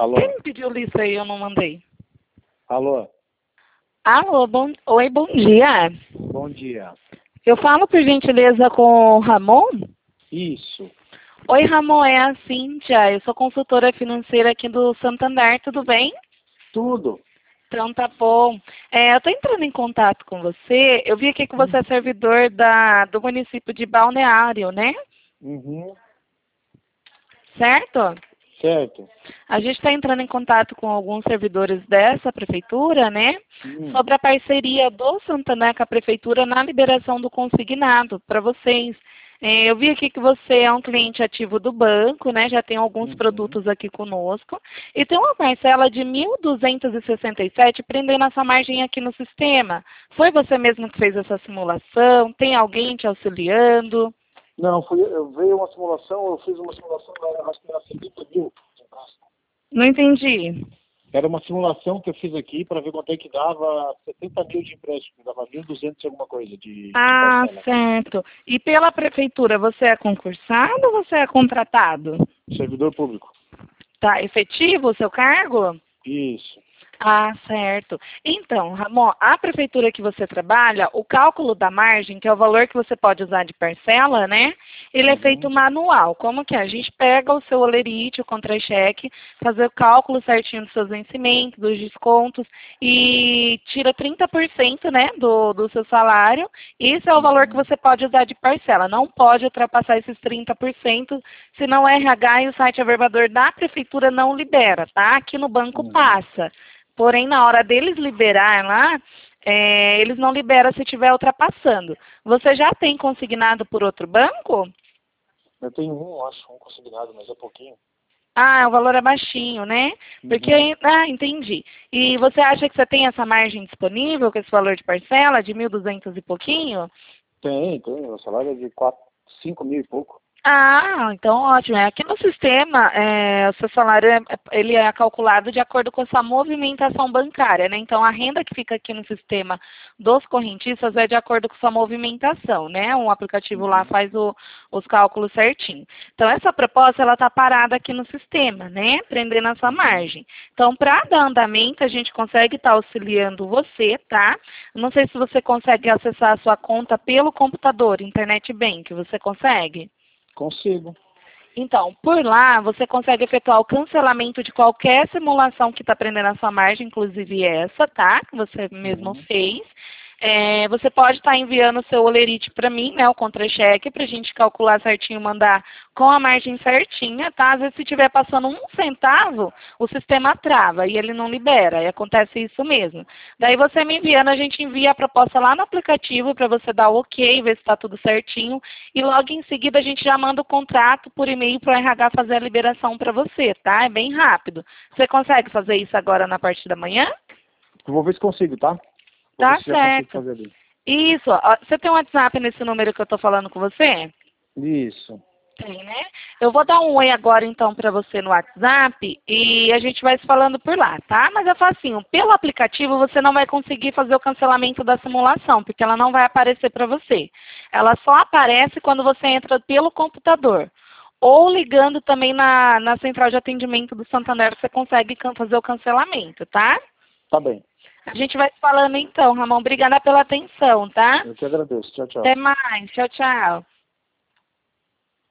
Alô? Quem me pediu lista aí? Eu não mandei. Alô? Alô, oi, bom dia. Bom dia. Eu falo por gentileza com o Ramon? Isso. Oi, Ramon, é a Cíntia. Eu sou consultora financeira aqui do Santander, tudo bem? Tudo. Então tá bom. Eu estou entrando em contato com você. Eu vi aqui que você é servidor do município de Balneário, né? Uhum. Certo? Certo. A gente está entrando em contato com alguns servidores dessa prefeitura, né? Sobre a parceria do Santander com a prefeitura na liberação do consignado para vocês. Eu vi aqui que você é um cliente ativo do banco, né? Já tem alguns produtos aqui conosco. E tem uma parcela de 1.267 prendendo essa margem aqui no sistema. Foi você mesmo que fez essa simulação? Tem alguém te auxiliando? Não, veio uma simulação, eu fiz uma simulação, acho que era 70 mil. Não entendi. Era uma simulação que eu fiz aqui para ver quanto é que dava 70 mil de empréstimo, dava 1.200 e alguma coisa de parcela. Certo. E pela prefeitura, você é concursado ou você é contratado? Servidor público. Tá efetivo o seu cargo? Isso. Certo. Então, Ramon, a prefeitura que você trabalha, o cálculo da margem, que é o valor que você pode usar de parcela, né? Ele é feito manual. Como que é? A gente pega o seu olerite, o contra-cheque, fazer o cálculo certinho dos seus vencimentos, dos descontos e tira 30%, né, do seu salário. Esse é o valor que você pode usar de parcela. Não pode ultrapassar esses 30%, senão o RH e o site averbador da prefeitura não libera, tá? Aqui no banco passa. Porém, na hora deles liberar lá, eles não liberam se estiver ultrapassando. Você já tem consignado por outro banco? Eu tenho um consignado, mas é pouquinho. O valor é baixinho, né? Porque, entendi. E você acha que você tem essa margem disponível com esse valor de parcela de 1.200 e pouquinho? Tem. O salário é de 5 mil e pouco. Então ótimo. Aqui no sistema, o seu salário ele é calculado de acordo com a sua movimentação bancária, né? Então a renda que fica aqui no sistema dos correntistas é de acordo com sua movimentação, né? Um aplicativo lá faz os cálculos certinho. Então essa proposta ela está parada aqui no sistema, né? Prendendo a sua margem. Então para dar andamento a gente consegue estar auxiliando você, tá? Não sei se você consegue acessar a sua conta pelo computador, Internet Bank, você consegue? Consigo. Então, por lá, você consegue efetuar o cancelamento de qualquer simulação que está prendendo a sua margem, inclusive essa, tá? Que você mesmo fez. Você pode estar enviando o seu olerite para mim, né? O contra-cheque, para a gente calcular certinho, mandar com a margem certinha, tá? Às vezes, se estiver passando 1 centavo, o sistema trava e ele não libera. E acontece isso mesmo. Daí, você me enviando, a gente envia a proposta lá no aplicativo para você dar o ok, ver se está tudo certinho. E logo em seguida, a gente já manda o contrato por e-mail para o RH fazer a liberação para você, tá? É bem rápido. Você consegue fazer isso agora na parte da manhã? Eu vou ver se consigo, tá? Tá certo. Isso. Você tem um WhatsApp nesse número que eu estou falando com você? Isso. Tem, né? Eu vou dar um oi agora, então, para você no WhatsApp e a gente vai se falando por lá, tá? Mas é facinho. Pelo aplicativo, você não vai conseguir fazer o cancelamento da simulação, porque ela não vai aparecer para você. Ela só aparece quando você entra pelo computador. Ou ligando também na central de atendimento do Santander, você consegue fazer o cancelamento, tá? Tá bem. A gente vai se falando então, Ramon. Obrigada pela atenção, tá? Eu que agradeço. Tchau, tchau. Até mais. Tchau, tchau.